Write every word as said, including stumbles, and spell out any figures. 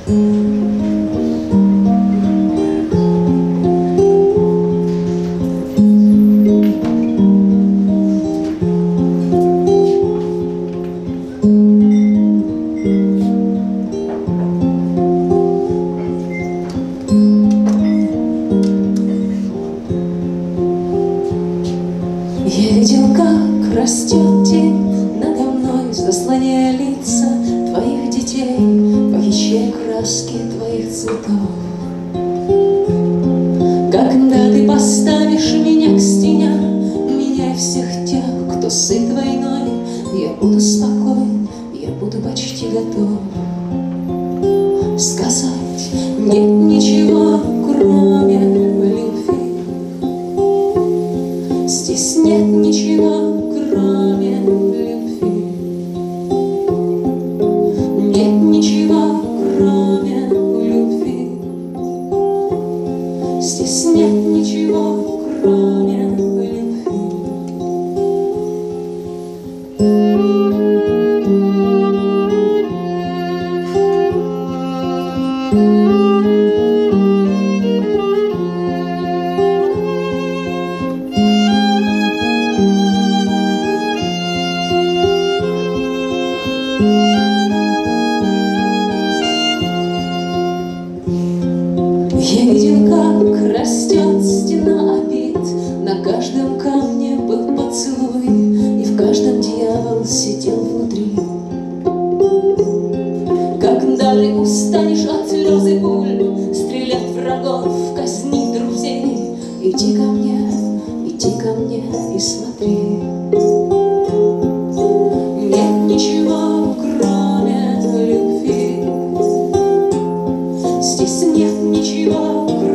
Я видел, как растет тень надо мной, заслоняя лица твоих детей, похищая краски твоих цветов. Когда ты поставишь меня к стенам, меняй всех тех, кто сыт войной, я буду спокоен, я буду почти готов сказать: нет ничего, кроме любви. Здесь нет ничего, кроме любви. Нет ничего, кроме любви. Здесь нет ничего, кроме любви. Я видел, как растет стена обид, на каждом камне был поцелуй, и в каждом дьявол сидел внутри. Когда ты устанешь от слез и пуль, стрелять врагов, казнить друзей, иди ко мне, иди ко мне и смотри. Нет ничего, кроме любви. Здесь нет ничего,